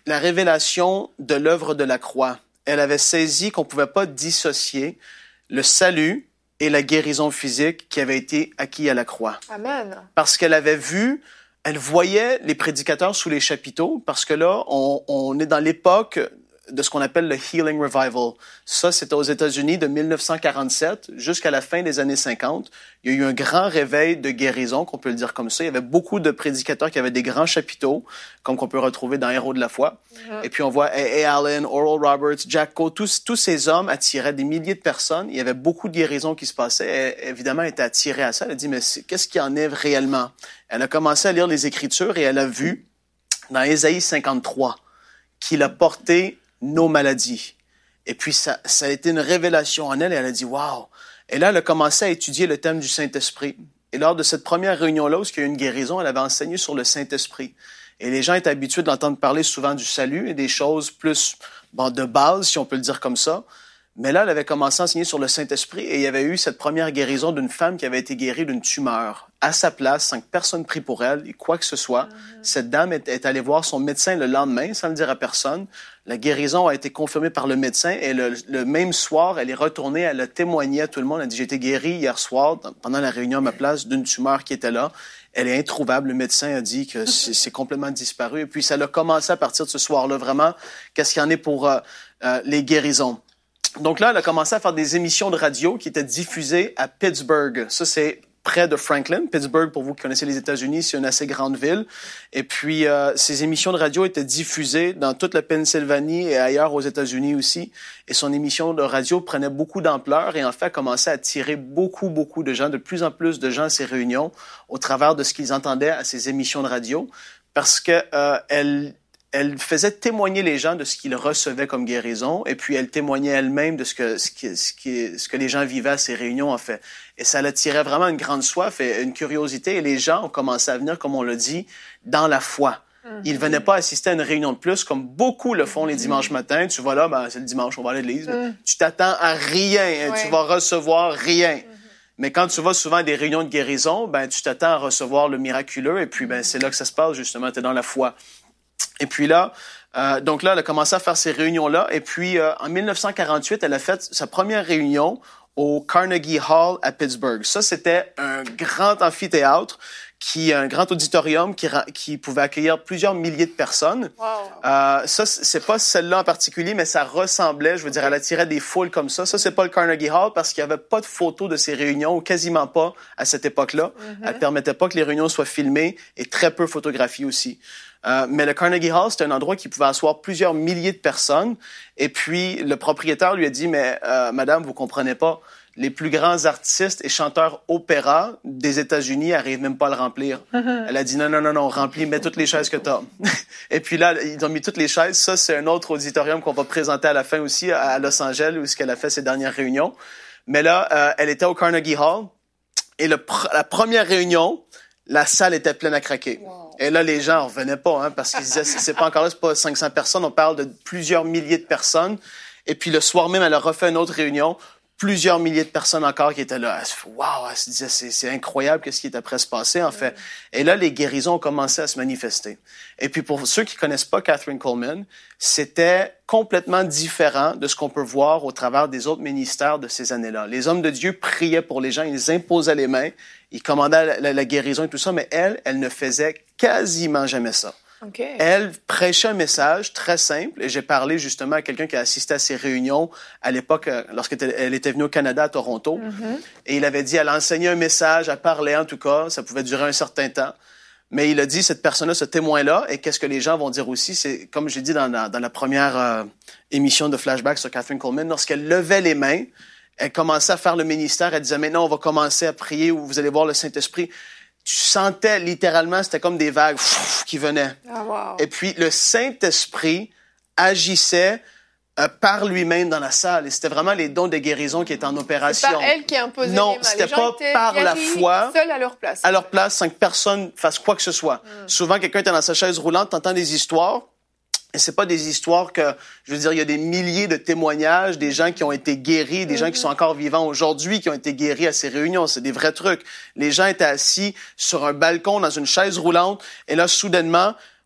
la révélation de l'œuvre de la croix. Elle avait saisi qu'on ne pouvait pas dissocier le salut et la guérison physique qui avait été acquis à la croix. Amen. Parce qu'elle avait vu, elle voyait les prédicateurs sous les chapiteaux, parce que là, on, on est dans l'époque de ce qu'on appelle le Healing Revival. Ça, c'était aux États-Unis de mille neuf cent quarante-sept jusqu'à la fin des années cinquante. Il y a eu un grand réveil de guérison, qu'on peut le dire comme ça. Il y avait beaucoup de prédicateurs qui avaient des grands chapiteaux, comme qu'on peut retrouver dans Héros de la foi. Mm-hmm. Et puis on voit A A. Allen, Oral Roberts, Jack Coe, tous, tous ces hommes attiraient des milliers de personnes. Il y avait beaucoup de guérisons qui se passaient. Elle, évidemment, elle était attirée à ça. Elle a dit, mais qu'est-ce qu'il y en est réellement? Elle a commencé à lire les Écritures et elle a vu, dans Ésaïe cinquante-trois, qu'il a porté nos maladies. Et puis, ça, ça a été une révélation en elle et elle a dit, wow! Et là, elle a commencé à étudier le thème du Saint-Esprit. Et lors de cette première réunion-là, où il y a eu une guérison, elle avait enseigné sur le Saint-Esprit. Et les gens étaient habitués d'entendre parler souvent du salut et des choses plus bon, de base, si on peut le dire comme ça. Mais là, elle avait commencé à enseigner sur le Saint-Esprit et il y avait eu cette première guérison d'une femme qui avait été guérie d'une tumeur. À sa place, sans que personne prie pour elle, et quoi que ce soit, mm-hmm. cette dame est, est allée voir son médecin le lendemain, sans le dire à personne. La guérison a été confirmée par le médecin et le, le même soir, elle est retournée, elle a témoigné à tout le monde. Elle a dit, j'ai été guérie hier soir, pendant la réunion à ma place, d'une tumeur qui était là. Elle est introuvable. Le médecin a dit que c'est, c'est complètement disparu. Et puis, ça a commencé à partir de ce soir-là, vraiment, qu'est-ce qu'il y en est pour euh, euh, les guérisons. Donc là, elle a commencé à faire des émissions de radio qui étaient diffusées à Pittsburgh. Ça, c'est près de Franklin. Pittsburgh, pour vous qui connaissez les États-Unis, c'est une assez grande ville. Et puis, euh, ces émissions de radio étaient diffusées dans toute la Pennsylvanie et ailleurs aux États-Unis aussi. Et son émission de radio prenait beaucoup d'ampleur et en fait a commencé à attirer beaucoup, beaucoup de gens, de plus en plus de gens à ces réunions au travers de ce qu'ils entendaient à ces émissions de radio parce que euh, elle Elle faisait témoigner les gens de ce qu'ils recevaient comme guérison, et puis elle témoignait elle-même de ce que ce qui, ce qui, ce que les gens vivaient à ces réunions, en fait. Et ça l'attirait vraiment une grande soif et une curiosité, et les gens ont commencé à venir, comme on l'a dit, dans la foi. Mm-hmm. Ils venaient pas assister à une réunion de plus, comme beaucoup le font les dimanches matins. Tu vas là, ben, c'est le dimanche, on va à l'église. Mm. Tu t'attends à rien, ouais. Tu vas recevoir rien. Mm-hmm. Mais quand tu vas souvent à des réunions de guérison, ben, tu t'attends à recevoir le miraculeux, et puis ben, c'est là que ça se passe, justement, tu es dans la foi. Et puis là, euh, donc là, elle a commencé à faire ces réunions-là. Et puis, euh, en mille neuf cent quarante-huit, elle a fait sa première réunion au Carnegie Hall à Pittsburgh. Ça, c'était un grand amphithéâtre, qui un grand auditorium qui, qui pouvait accueillir plusieurs milliers de personnes. Wow. Euh, ça, c'est pas celle-là en particulier, mais ça ressemblait, je veux dire, elle attirait des foules comme ça. Ça, c'est pas le Carnegie Hall parce qu'il y avait pas de photos de ces réunions, ou quasiment pas à cette époque-là. Mm-hmm. Elle permettait pas que les réunions soient filmées et très peu photographiées aussi. Euh, mais le Carnegie Hall, c'était un endroit qui pouvait asseoir plusieurs milliers de personnes. Et puis, le propriétaire lui a dit, mais euh, madame, vous comprenez pas, les plus grands artistes et chanteurs opéra des États-Unis arrivent même pas à le remplir. Mm-hmm. Elle a dit, non, non, non, non, remplis, mets toutes les chaises que t'as. Et puis là, ils ont mis toutes les chaises. Ça, c'est un autre auditorium qu'on va présenter à la fin aussi à Los Angeles, où elle a fait ses dernières réunions. Mais là, euh, elle était au Carnegie Hall. Et le pr- la première réunion, la salle était pleine à craquer. Wow. Et là, les gens en revenaient pas, hein, parce qu'ils disaient, c'est pas encore là, c'est pas cinq cents personnes, on parle de plusieurs milliers de personnes. Et puis le soir même, elle a refait une autre réunion, plusieurs milliers de personnes encore qui étaient là. Elle se dit, wow, elle se disait, c'est, c'est incroyable qu'est-ce qui est après se passer, en fait. Et là, les guérisons ont commencé à se manifester. Et puis pour ceux qui connaissent pas Kathryn Kuhlman, c'était complètement différent de ce qu'on peut voir au travers des autres ministères de ces années-là. Les hommes de Dieu priaient pour les gens, ils imposaient les mains, ils commandaient la, la, la guérison et tout ça, mais elle, elle ne faisait quasiment jamais ça. Okay. Elle prêchait un message très simple, et j'ai parlé justement à quelqu'un qui a assisté à ces réunions à l'époque, lorsqu'elle était venue au Canada, à Toronto, mm-hmm. et il avait dit, elle enseignait un message, elle parlait en tout cas, ça pouvait durer un certain temps, mais il a dit, cette personne-là, ce témoin-là, et qu'est-ce que les gens vont dire aussi, c'est, comme j'ai dit dans la, dans la première euh, émission de Flashback sur Kathryn Kuhlman, lorsqu'elle levait les mains, elle commençait à faire le ministère, elle disait, maintenant on va commencer à prier, ou vous allez voir le Saint-Esprit. Tu sentais littéralement, c'était comme des vagues pff, qui venaient. Oh, wow. Et puis, le Saint-Esprit agissait euh, par lui-même dans la salle. Et c'était vraiment les dons de guérison qui étaient en opération. C'est pas elle qui imposait les mains. Non, c'était pas par la foi. Seuls à leur place. À leur place, sans que personne fasse quoi que ce soit. Mm. Souvent, quelqu'un était dans sa chaise roulante, t'entends des histoires. Et c'est pas des histoires que, je veux dire, il y a des milliers de témoignages, des gens qui ont été guéris, des mm-hmm. gens qui sont encore vivants aujourd'hui, qui ont été guéris à ces réunions. C'est des vrais trucs. Les gens étaient assis sur un balcon dans une chaise roulante, et là, soudainement,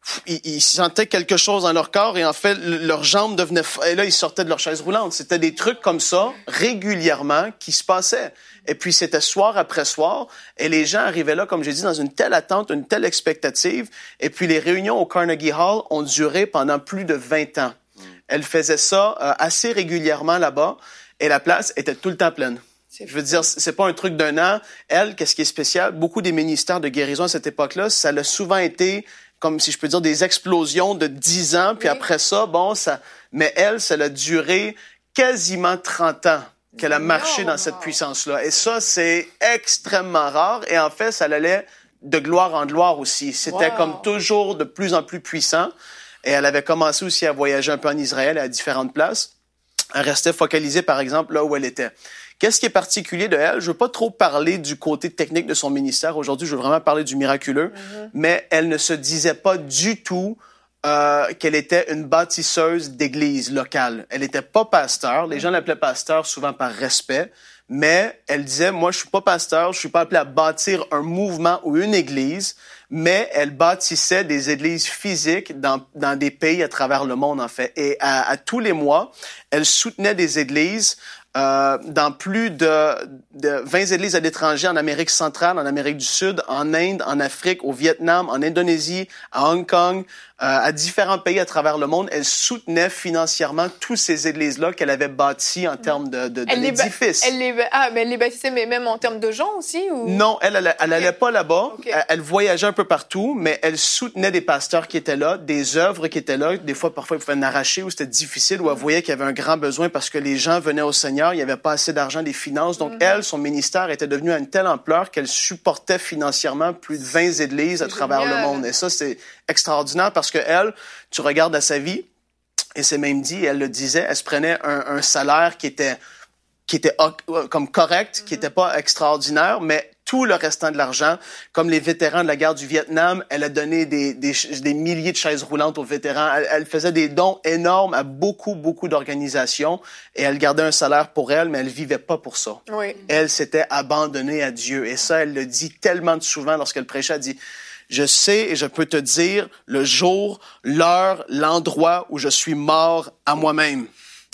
ils, ils sentaient quelque chose dans leur corps et en fait, leurs jambes devenaient... Et là, ils sortaient de leur chaise roulante. C'était des trucs comme ça, régulièrement, qui se passaient. Et puis, c'était soir après soir. Et les gens arrivaient là, comme j'ai dit, dans une telle attente, une telle expectative. Et puis, les réunions au Carnegie Hall ont duré pendant plus de vingt ans. Mm. Elles faisaient ça euh, assez régulièrement là-bas. Et la place était tout le temps pleine. Je veux dire, c'est pas un truc d'un an. Elle, qu'est-ce qui est spécial? Beaucoup des ministères de guérison à cette époque-là, ça a souvent été, comme si je peux dire, des explosions de dix ans. Puis oui. Après ça, bon, ça... Mais elle, ça a duré quasiment trente ans qu'elle a marché dans cette puissance-là. Et ça, c'est extrêmement rare. Et en fait, ça allait de gloire en gloire aussi. C'était wow. comme toujours de plus en plus puissant. Et elle avait commencé aussi à voyager un peu en Israël à différentes places. Elle restait focalisée, par exemple, là où elle était. Qu'est-ce qui est particulier de elle? Je veux pas trop parler du côté technique de son ministère. Aujourd'hui, je veux vraiment parler du miraculeux. Mm-hmm. Mais elle ne se disait pas du tout euh, qu'elle était une bâtisseuse d'église locale. Elle n'était pas pasteur. Les gens l'appelaient pasteur souvent par respect. Mais elle disait, moi, je suis pas pasteur. Je suis pas appelée à bâtir un mouvement ou une église. Mais elle bâtissait des églises physiques dans, dans des pays à travers le monde, en fait. Et à, à tous les mois, elle soutenait des églises Euh, dans plus de, de vingt églises à l'étranger, en Amérique centrale, en Amérique du Sud, en Inde, en Afrique, au Vietnam, en Indonésie, à Hong Kong, euh, à différents pays à travers le monde. Elle soutenait financièrement toutes ces églises-là qu'elle avait bâties en termes de, de, de l'édifice. Elle les, ah, mais elle les bâtissait, mais même en termes de gens aussi? Ou... Non, elle, elle, elle allait pas là-bas. Okay. Elle, elle voyageait un peu partout, mais elle soutenait des pasteurs qui étaient là, des œuvres qui étaient là. Des fois, parfois, elle pouvait en arracher ou c'était difficile, ou elle voyait qu'il y avait un grand besoin parce que les gens venaient au Seigneur. Il n'y avait pas assez d'argent des finances. Donc, mm-hmm. elle, son ministère était devenu à une telle ampleur qu'elle supportait financièrement plus de vingt églises à travers génial. Le monde. Et ça, c'est extraordinaire parce que elle, tu regardes à sa vie, et c'est même dit, elle le disait, elle se prenait un, un salaire qui était, qui était comme correct, mm-hmm. qui était pas extraordinaire, mais tout le restant de l'argent, comme les vétérans de la guerre du Vietnam, elle a donné des, des, des milliers de chaises roulantes aux vétérans. Elle, elle faisait des dons énormes à beaucoup, beaucoup d'organisations et elle gardait un salaire pour elle, mais elle vivait pas pour ça. Oui. Elle s'était abandonnée à Dieu. Et ça, elle le dit tellement souvent lorsqu'elle prêchait. Elle dit, je sais et je peux te dire le jour, l'heure, l'endroit où je suis mort à moi-même.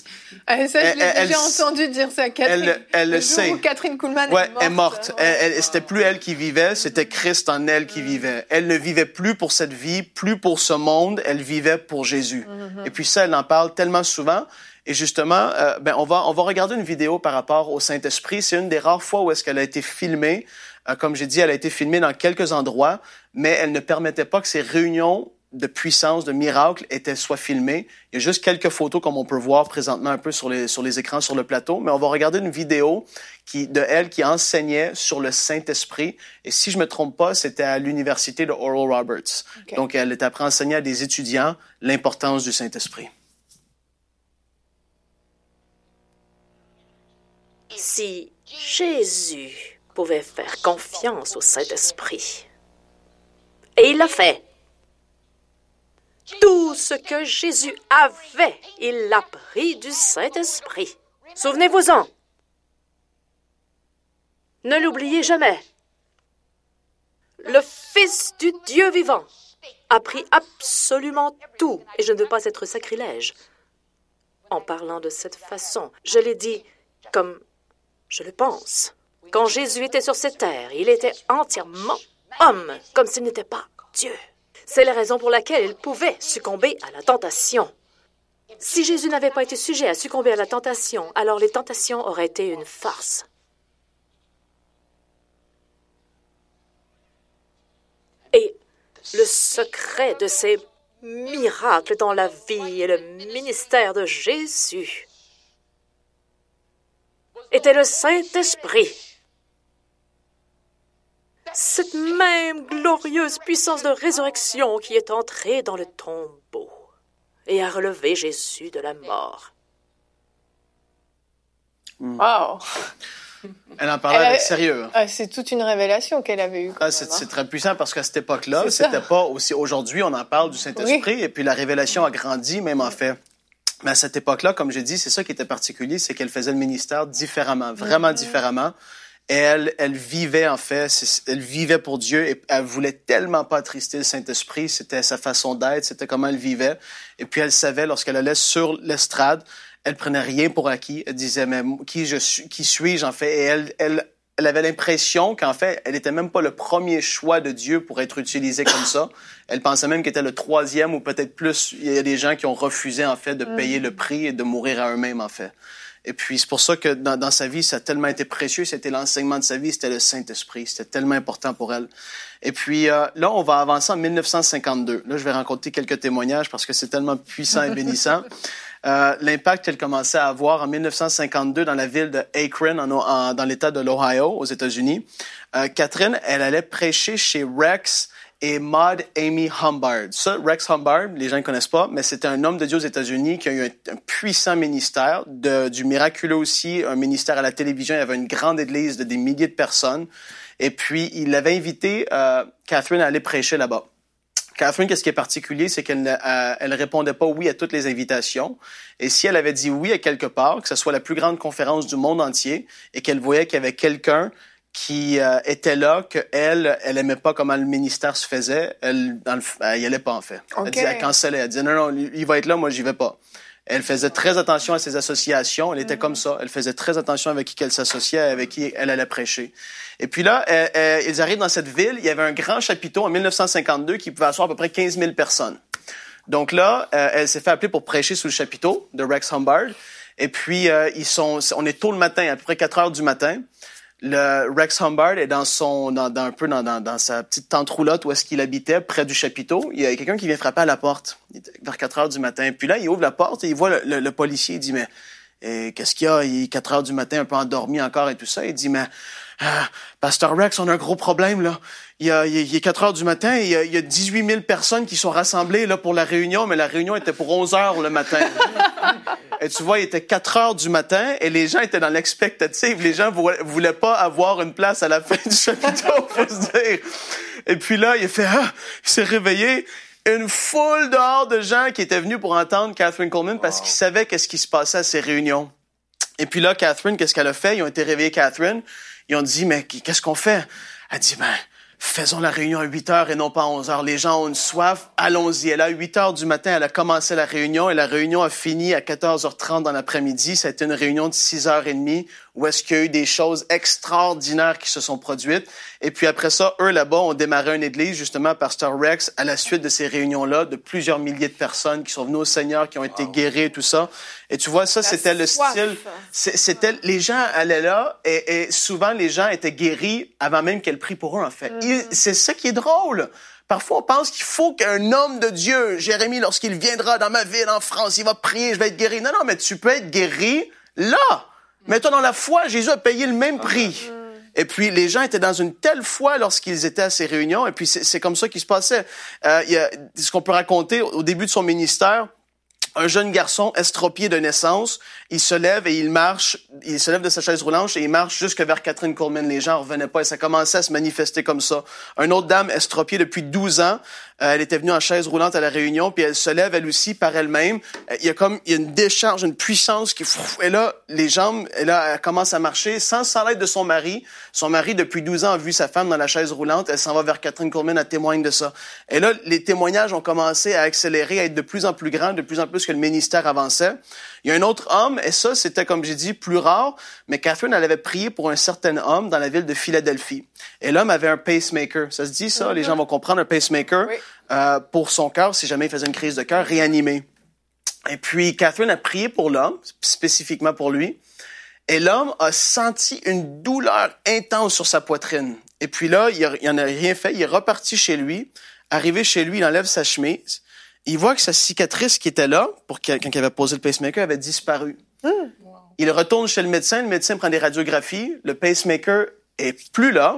Ah, ça, je l'ai elle, déjà elle, entendu dire ça à Catherine. Elle, elle le le jour sait. où Catherine Kuhlman ouais, est morte. est morte. Ouais. Elle, elle, c'était plus elle qui vivait, c'était Christ en elle qui mm. vivait. Elle ne vivait plus pour cette vie, plus pour ce monde, elle vivait pour Jésus. Mm-hmm. Et puis ça, elle en parle tellement souvent. Et justement, euh, ben on va on va regarder une vidéo par rapport au Saint-Esprit. C'est une des rares fois où est-ce qu'elle a été filmée. Euh, comme j'ai dit, elle a été filmée dans quelques endroits, mais elle ne permettait pas que ces réunions de puissance, de miracle, étaient soit filmées. Il y a juste quelques photos, comme on peut voir présentement un peu sur les, sur les écrans sur le plateau, mais on va regarder une vidéo qui, de elle qui enseignait sur le Saint-Esprit. Et si je me trompe pas, c'était à l'université de Oral Roberts. Okay. Donc, elle était après enseignée à des étudiants l'importance du Saint-Esprit. Si Jésus pouvait faire confiance au Saint-Esprit, et il l'a fait, tout ce que Jésus avait, il l'a pris du Saint-Esprit. Souvenez-vous-en. Ne l'oubliez jamais. Le Fils du Dieu vivant a pris absolument tout. Et je ne veux pas être sacrilège en parlant de cette façon. Je l'ai dit comme je le pense. Quand Jésus était sur cette terre, il était entièrement homme, comme s'il n'était pas Dieu. C'est la raison pour laquelle il pouvait succomber à la tentation. Si Jésus n'avait pas été sujet à succomber à la tentation, alors les tentations auraient été une farce. Et le secret de ces miracles dans la vie et le ministère de Jésus était le Saint-Esprit. Cette même glorieuse puissance de résurrection qui est entrée dans le tombeau et a relevé Jésus de la mort. Wow! Elle en parlait Elle avec a... sérieux. Ah, c'est toute une révélation qu'elle avait eue. Ah, c'est, c'est très puissant parce qu'à cette époque-là, c'est c'était ça. Pas aussi... Aujourd'hui, on en parle du Saint-Esprit oui. Et puis la révélation a grandi, même en fait. Mais à cette époque-là, comme j'ai dit, c'est ça qui était particulier, c'est qu'elle faisait le ministère différemment, vraiment mm-hmm. différemment. Et elle, elle vivait, en fait, elle vivait pour Dieu et elle voulait tellement pas attrister le Saint-Esprit. C'était sa façon d'être, c'était comment elle vivait. Et puis, elle savait, lorsqu'elle allait sur l'estrade, elle prenait rien pour acquis. Elle disait, mais qui je suis, qui suis-je, en fait? Et elle, elle, elle avait l'impression qu'en fait, elle était même pas le premier choix de Dieu pour être utilisée comme ça. Elle pensait même qu'elle était le troisième ou peut-être plus. Il y a des gens qui ont refusé, en fait, de payer le prix et de mourir à eux-mêmes, en fait. Et puis, c'est pour ça que dans, dans sa vie, ça a tellement été précieux. C'était l'enseignement de sa vie, c'était le Saint-Esprit. C'était tellement important pour elle. Et puis, euh, là, on va avancer en mille neuf cent cinquante-deux. Là, je vais raconter quelques témoignages parce que c'est tellement puissant et bénissant. Euh, l'impact qu'elle commençait à avoir en mille neuf cent cinquante-deux dans la ville de Akron, en, en, dans l'État de l'Ohio, aux États-Unis. Euh, Catherine, elle allait prêcher chez Rex et Maud Amy Humbard. Ça, Rex Humbard, les gens ne connaissent pas, mais c'était un homme de Dieu aux États-Unis qui a eu un, un puissant ministère, de, du miraculeux aussi, un ministère à la télévision. Il y avait une grande église de des milliers de personnes. Et puis, il avait invité euh, Catherine à aller prêcher là-bas. Catherine, qu'est-ce qui est particulier, c'est qu'elle ne euh, elle répondait pas oui à toutes les invitations. Et si elle avait dit oui à quelque part, que ce soit la plus grande conférence du monde entier, et qu'elle voyait qu'il y avait quelqu'un qui euh, était là, qu'elle, elle aimait pas comment le ministère se faisait, elle, dans le, elle y allait pas, en fait. Okay. Elle disait, elle cancellait. Elle disait, non, non, il va être là, moi, j'y vais pas. Elle faisait très attention à ses associations. Elle était mm-hmm. comme ça. Elle faisait très attention avec qui elle s'associait, avec qui elle allait prêcher. Et puis là, elle, elle, ils arrivent dans cette ville. Il y avait un grand chapiteau en mille neuf cent cinquante-deux qui pouvait asseoir à peu près quinze mille personnes. Donc là, euh, elle s'est fait appeler pour prêcher sous le chapiteau de Rex Humbard. Et puis, euh, ils sont, on est tôt le matin, à peu près quatre heures du matin. Le Rex Humbard est dans son, dans, dans un peu dans, dans, dans sa petite tente roulotte où est-ce qu'il habitait, près du chapiteau. Il y a quelqu'un qui vient frapper à la porte, vers quatre heures du matin. Puis là, il ouvre la porte et il voit le, le, le policier. Il dit, mais et, qu'est-ce qu'il y a? Il est quatre heures du matin, un peu endormi encore et tout ça. Il dit, mais ah, Pasteur Rex, on a un gros problème, là. Il, y a, il est quatre heures du matin et il y a, il y a dix-huit mille personnes qui sont rassemblées là pour la réunion, mais la réunion était pour onze heures le matin. Et tu vois, il était quatre heures du matin et les gens étaient dans l'expectative. Les gens voulaient pas avoir une place à la fin du chapiteau, faut se dire. Et puis là, il a fait, ah, il s'est réveillé. Une foule dehors de gens qui étaient venus pour entendre Kathryn Kuhlman parce qu'ils savaient qu'est-ce qui se passait à ces réunions. Et puis là, Catherine, qu'est-ce qu'elle a fait? Ils ont été réveillés Catherine. Ils ont dit, mais qu'est-ce qu'on fait? Elle dit, ben, faisons la réunion à huit heures et non pas à onze heures. Les gens ont une soif, allons-y. Elle, à huit heures du matin, elle a commencé la réunion et la réunion a fini à quatorze heures trente dans l'après-midi. Ça a été une réunion de six heures trente où est-ce qu'il y a eu des choses extraordinaires qui se sont produites. Et puis après ça, eux, là-bas, ont démarré une église, justement, Pasteur Rex, à la suite de ces réunions-là, de plusieurs milliers de personnes qui sont venues au Seigneur, qui ont été wow. guéries et tout ça. Et tu vois, ça, la c'était le soif. style. C'était, les gens allaient là et, et souvent, les gens étaient guéris avant même qu'elle prie pour eux, en fait. Mm-hmm. Il, c'est ça qui est drôle. Parfois, on pense qu'il faut qu'un homme de Dieu, Jérémie, lorsqu'il viendra dans ma ville, en France, il va prier, je vais être guéri. Non, non, mais tu peux être guéri là. Mets-toi dans la foi, Jésus a payé le même prix. Et puis, les gens étaient dans une telle foi lorsqu'ils étaient à ces réunions. Et puis, c'est, c'est comme ça qu'il se passait. Euh, il y a ce qu'on peut raconter au début de son ministère. Un jeune garçon estropié de naissance, il se lève et il marche, il se lève de sa chaise roulante et il marche jusque vers Kathryn Kuhlman. Les gens revenaient pas et ça commençait à se manifester comme ça. Une autre dame estropiée depuis douze ans, euh, elle était venue en chaise roulante à la réunion puis elle se lève elle aussi par elle-même. Il y a comme, il y a une décharge, une puissance qui, et là, les jambes, et là, elle commence à marcher sans, sans l'aide de son mari. Son mari, depuis douze ans, a vu sa femme dans la chaise roulante. Elle s'en va vers Kathryn Kuhlman, elle témoigne de ça. Et là, les témoignages ont commencé à accélérer, à être de plus en plus grands, de plus en plus que le ministère avançait. Il y a un autre homme, et ça, c'était, comme j'ai dit, plus rare, mais Catherine, elle avait prié pour un certain homme dans la ville de Philadelphie. Et l'homme avait un pacemaker. Ça se dit, ça? Mm-hmm. Les gens vont comprendre, un pacemaker, oui. euh, pour son cœur, si jamais il faisait une crise de cœur, réanimé. Et puis, Catherine a prié pour l'homme, spécifiquement pour lui, et l'homme a senti une douleur intense sur sa poitrine. Et puis là, il, a, il en a rien fait, il est reparti chez lui. Arrivé chez lui, il enlève sa chemise. Il voit que sa cicatrice qui était là, pour quand il avait posé le pacemaker, avait disparu. Mmh. Wow. Il retourne chez le médecin, le médecin prend des radiographies, le pacemaker est plus là.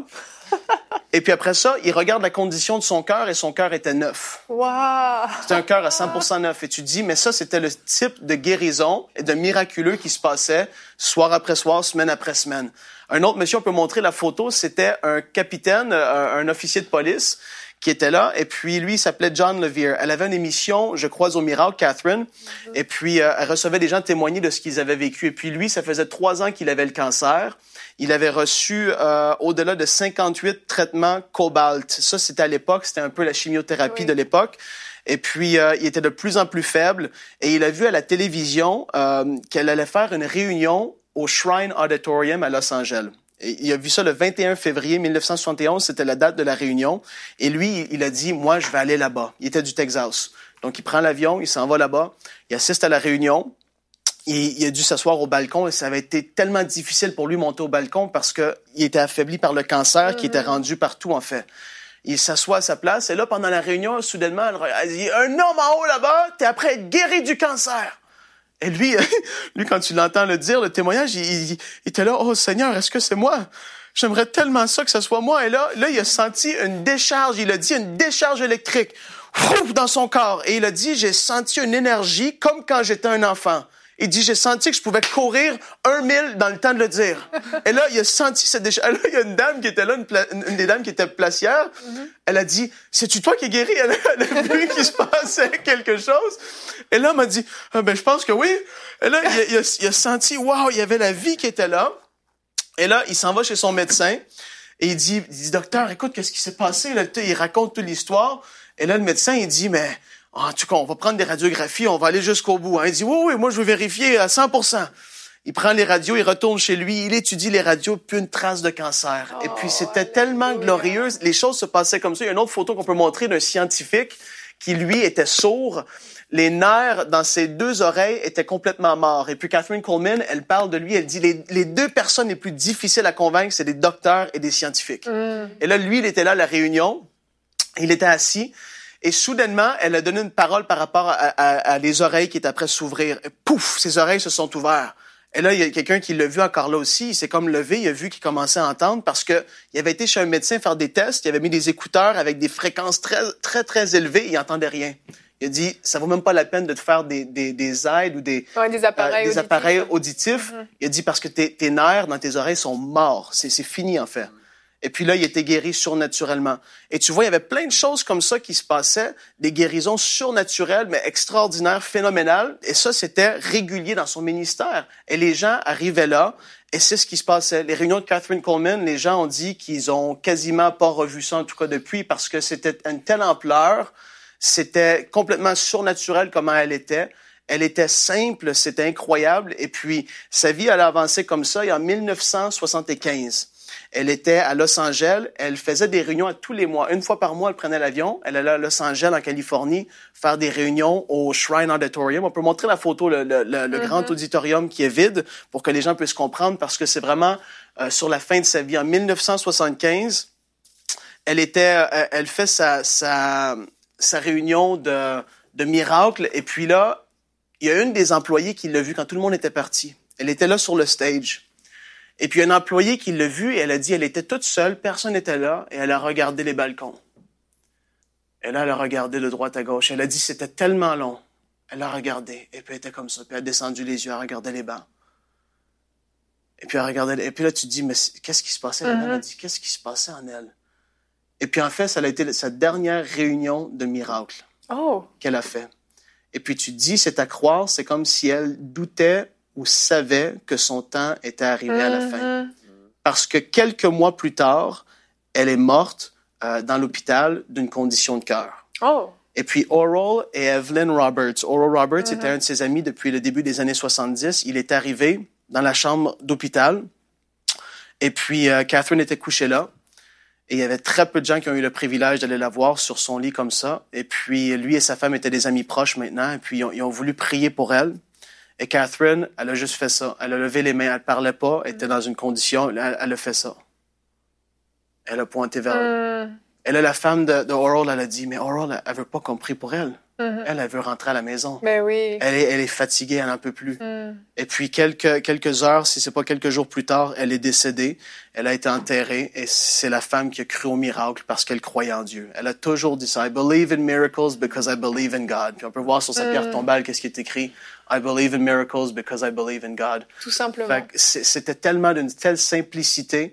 Et puis après ça, il regarde la condition de son cœur et son cœur était neuf. Wow. C'était un cœur à cent pour cent neuf. Et tu te dis, mais ça, c'était le type de guérison et de miraculeux qui se passait soir après soir, semaine après semaine. Un autre monsieur, on peut montrer la photo, c'était un capitaine, un, un officier de police, qui était là. Et puis, lui, il s'appelait John Levere. Elle avait une émission, je crois, au Miracle, Catherine. Mm-hmm. Et puis, euh, elle recevait des gens témoigner de ce qu'ils avaient vécu. Et puis, lui, ça faisait trois ans qu'il avait le cancer. Il avait reçu euh, au-delà de cinquante-huit traitements cobalt. Ça, c'était à l'époque, c'était un peu la chimiothérapie oui. de l'époque. Et puis, euh, il était de plus en plus faible. Et il a vu à la télévision euh, qu'elle allait faire une réunion au Shrine Auditorium à Los Angeles. Et il a vu ça le vingt et un février mille neuf cent soixante et onze, c'était la date de la réunion. Et lui, il a dit, moi, je vais aller là-bas. Il était du Texas. Donc, il prend l'avion, il s'en va là-bas, il assiste à la réunion. Il, il a dû s'asseoir au balcon et ça avait été tellement difficile pour lui de monter au balcon parce que il était affaibli par le cancer mm-hmm. qui était rendu partout, en fait. Il s'assoit à sa place et là, pendant la réunion, soudainement, elle dit « Un homme en haut là-bas, t'es après être guéri du cancer! » Et lui, lui, quand tu l'entends le dire, le témoignage, il, il, il était là, « Oh Seigneur, est-ce que c'est moi? J'aimerais tellement ça que ce soit moi. » Et là, là, il a senti une décharge, il a dit une décharge électrique ouf, dans son corps. Et il a dit, j'ai senti une énergie comme quand j'étais un enfant. Il dit, j'ai senti que je pouvais courir un mille dans le temps de le dire. Et là, il a senti cette décharge. Là, il y a une dame qui était là, une, pla... une des dames qui était placière. Mm-hmm. Elle a dit, c'est-tu toi qui es guéri? Elle a, elle a vu qu'il se passait quelque chose. Et là, elle m'a dit, ah, ben, je pense que oui. Et là, il a, il a, il a senti, waouh, il y avait la vie qui était là. Et là, il s'en va chez son médecin. Et il dit, il dit, docteur, écoute, qu'est-ce qui s'est passé? Là, il raconte toute l'histoire. Et là, le médecin, il dit, mais, en tout cas, on va prendre des radiographies, on va aller jusqu'au bout. Hein. Il dit, oui, oui, moi, je veux vérifier à cent pour cent. Il prend les radios, il retourne chez lui, il étudie les radios, plus une trace de cancer. Oh, et puis, c'était tellement glorieux. Les choses se passaient comme ça. Il y a une autre photo qu'on peut montrer d'un scientifique qui, lui, était sourd. Les nerfs dans ses deux oreilles étaient complètement morts. Et puis, Catherine Coleman, elle parle de lui, elle dit, les, les deux personnes les plus difficiles à convaincre, c'est des docteurs et des scientifiques. Mm. Et là, lui, il était là à la réunion. Il était assis. Et soudainement, elle a donné une parole par rapport à, à, à les oreilles qui étaient après s'ouvrir. Et pouf, ses oreilles se sont ouvertes. Et là, il y a quelqu'un qui l'a vu encore là aussi. Il s'est comme levé, il a vu qu'il commençait à entendre parce que il avait été chez un médecin faire des tests. Il avait mis des écouteurs avec des fréquences très, très, très élevées. Il n'entendait rien. Il a dit, ça vaut même pas la peine de te faire des, des, des aides ou des, ouais, des appareils euh, des auditifs. Appareils auditifs. Mm-hmm. Il a dit parce que tes, tes nerfs dans tes oreilles sont morts. C'est, c'est fini, en fait. Et puis là, il était guéri surnaturellement. Et tu vois, il y avait plein de choses comme ça qui se passaient, des guérisons surnaturelles, mais extraordinaires, phénoménales. Et ça, c'était régulier dans son ministère. Et les gens arrivaient là, et c'est ce qui se passait. Les réunions de Catherine Coleman, les gens ont dit qu'ils ont quasiment pas revu ça, en tout cas depuis, parce que c'était une telle ampleur, c'était complètement surnaturel comment elle était. Elle était simple, c'était incroyable. Et puis, sa vie, elle a avancé comme ça. Et en mille neuf cent soixante-quinze, elle était à Los Angeles. Elle faisait des réunions à tous les mois. Une fois par mois, elle prenait l'avion. Elle allait à Los Angeles, en Californie, faire des réunions au Shrine Auditorium. On peut montrer la photo, le, le, le, le mm-hmm. grand auditorium qui est vide pour que les gens puissent comprendre parce que c'est vraiment euh, sur la fin de sa vie. En mille neuf cent soixante-quinze, elle était, euh, elle fait sa, sa, sa réunion de, de miracle. Et puis là, il y a une des employées qui l'a vue quand tout le monde était parti. Elle était là sur le stage. Et puis, un employé qui l'a vue, et elle a dit, elle était toute seule, personne n'était là, et elle a regardé les balcons. Et là, elle a regardé de droite à gauche. Elle a dit, c'était tellement long. Elle a regardé, et puis elle était comme ça, puis elle a descendu les yeux, elle regardait les bancs. Et puis, elle regardait, et puis là, tu te dis, mais qu'est-ce qui se passait? Mm-hmm. Elle a dit, qu'est-ce qui se passait en elle? Et puis, en fait, ça a été sa dernière réunion de miracle oh. qu'elle a fait. Et puis, tu te dis, c'est à croire, c'est comme si elle doutait ou savait que son temps était arrivé à la fin. Mm-hmm. Parce que quelques mois plus tard, elle est morte euh, dans l'hôpital d'une condition de cœur. Oh. Et puis Oral et Evelyn Roberts. Oral Roberts Mm-hmm. était un de ses amis depuis le début des années soixante-dix. Il est arrivé dans la chambre d'hôpital. Et puis euh, Catherine était couchée là. Et il y avait très peu de gens qui ont eu le privilège d'aller la voir sur son lit comme ça. Et puis lui et sa femme étaient des amis proches maintenant. Et puis ils ont, ils ont voulu prier pour elle. Et Catherine, elle a juste fait ça. Elle a levé les mains, elle parlait pas, elle était dans une condition, elle, elle a fait ça. Elle a pointé vers elle. Mm. Et là, la femme de, de Oral, elle a dit, mais Oral, elle, elle veut pas qu'on prie pour elle. Mm-hmm. Elle, elle veut rentrer à la maison. Mais oui. Elle est, elle est fatiguée, elle n'en peut plus. Mm. Et puis, quelques, quelques heures, si c'est pas quelques jours plus tard, elle est décédée. Elle a été enterrée et c'est la femme qui a cru au miracle parce qu'elle croyait en Dieu. Elle a toujours dit ça. I believe in miracles because I believe in God. Puis on peut voir sur sa mm. pierre tombale qu'est-ce qui est écrit. I believe in miracles because I believe in God. Tout simplement. Fait que c'était tellement d'une telle simplicité.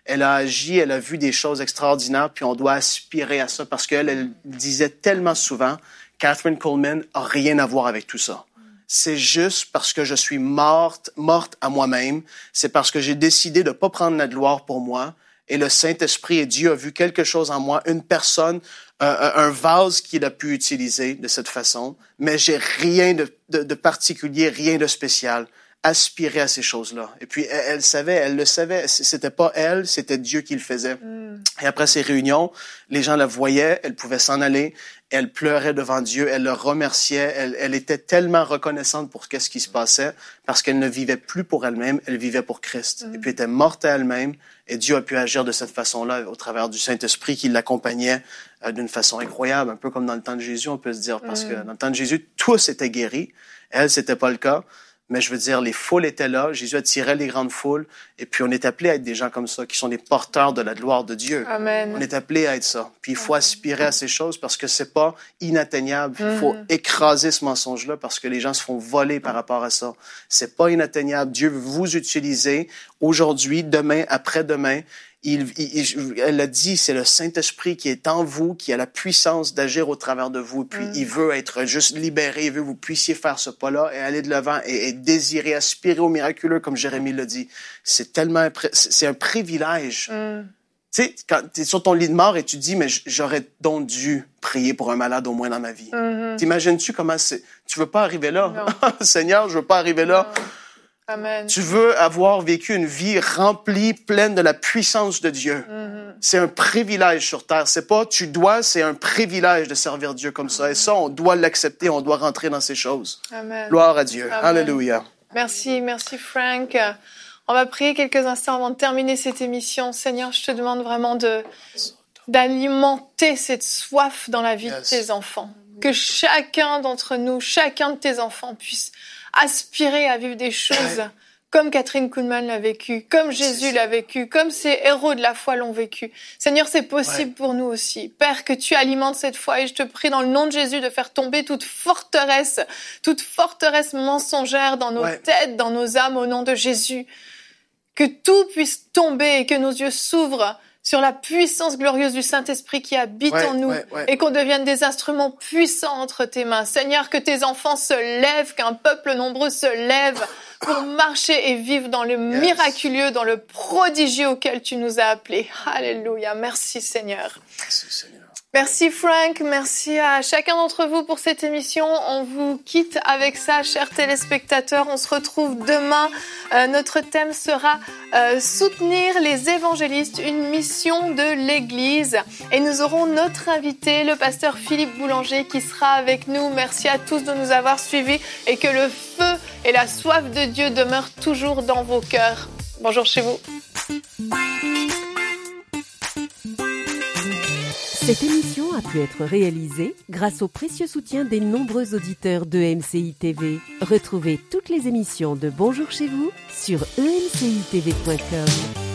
elle a agi, elle a vu des choses extraordinaires, puis on doit aspirer à ça parce qu'elle elle disait tellement souvent, Catherine Coleman a rien à voir avec tout ça. C'est juste parce que je suis morte, morte à moi-même. C'est parce que j'ai décidé de pas prendre la gloire pour moi. Et le Saint-Esprit et Dieu a vu quelque chose en moi, une personne, euh, un vase qu'il a pu utiliser de cette façon. Mais j'ai rien de, de, de particulier, rien de spécial. Aspirer à ces choses-là. Et puis, elle, elle savait, elle le savait. C'était pas elle, c'était Dieu qui le faisait. Mm. Et après ces réunions, les gens la voyaient, elle pouvait s'en aller. Elle pleurait devant Dieu, elle le remerciait. Elle, elle était tellement reconnaissante pour ce qui se passait parce qu'elle ne vivait plus pour elle-même, elle vivait pour Christ. Mm. Et puis, elle était morte à elle-même. Et Dieu a pu agir de cette façon-là au travers du Saint-Esprit qui l'accompagnait euh, d'une façon incroyable. Un peu comme dans le temps de Jésus, on peut se dire. Parce mm. que dans le temps de Jésus, tous étaient guéris. Elle, c'était pas le cas. Mais je veux dire, les foules étaient là, Jésus attirait les grandes foules, et puis on est appelé à être des gens comme ça, qui sont des porteurs de la gloire de Dieu. Amen. On est appelé à être ça. Puis il faut aspirer à ces choses parce que c'est pas inatteignable. Il faut mm. écraser ce mensonge-là parce que les gens se font voler par rapport à ça. C'est pas inatteignable. Dieu veut vous utiliser aujourd'hui, demain, après-demain. Il, il, elle a dit, c'est le Saint-Esprit qui est en vous, qui a la puissance d'agir au travers de vous. Puis mm. il veut être juste libéré, il veut que vous puissiez faire ce pas-là et aller de l'avant et, et désirer, aspirer au miraculeux, comme Jérémie l'a dit. C'est tellement, c'est un privilège. Mm. Tu sais, quand tu es sur ton lit de mort et tu dis, mais j'aurais donc dû prier pour un malade au moins dans ma vie. Mm-hmm. T'imagines-tu comment c'est? Tu veux pas arriver là? Seigneur, je veux pas arriver là. Non. Amen. Tu veux avoir vécu une vie remplie, pleine de la puissance de Dieu. Mm-hmm. C'est un privilège sur terre. C'est pas tu dois, c'est un privilège de servir Dieu comme ça. Et ça, on doit l'accepter, on doit rentrer dans ces choses. Amen. Gloire à Dieu. Amen. Alléluia. Merci, merci Frank. On va prier quelques instants avant de terminer cette émission. Seigneur, je te demande vraiment de, d'alimenter cette soif dans la vie yes. de tes enfants. Que chacun d'entre nous, chacun de tes enfants puisse aspirer à vivre des choses comme Catherine Kuhlman l'a vécu, comme Jésus l'a vécu, comme ces héros de la foi l'ont vécu. Seigneur, c'est possible ouais. pour nous aussi. Père, que tu alimentes cette foi et je te prie dans le nom de Jésus de faire tomber toute forteresse, toute forteresse mensongère dans nos ouais. têtes, dans nos âmes au nom de Jésus. Que tout puisse tomber et que nos yeux s'ouvrent sur la puissance glorieuse du Saint-Esprit qui habite ouais, en nous ouais, ouais. et qu'on devienne des instruments puissants entre tes mains. Seigneur, que tes enfants se lèvent, qu'un peuple nombreux se lève pour marcher et vivre dans le yes. miraculeux, dans le prodigieux auquel tu nous as appelés. Alléluia. Merci Seigneur. Merci Seigneur. Merci Frank, merci à chacun d'entre vous pour cette émission. On vous quitte avec ça, chers téléspectateurs. On se retrouve demain. Euh, notre thème sera euh, soutenir les évangélistes, une mission de l'Église. Et nous aurons notre invité, le pasteur Philippe Boulanger, qui sera avec nous. Merci à tous de nous avoir suivis et que le feu et la soif de Dieu demeurent toujours dans vos cœurs. Bonjour chez vous. Cette émission a pu être réalisée grâce au précieux soutien des nombreux auditeurs de M C I T V. Retrouvez toutes les émissions de Bonjour chez vous sur e m c i t v point com.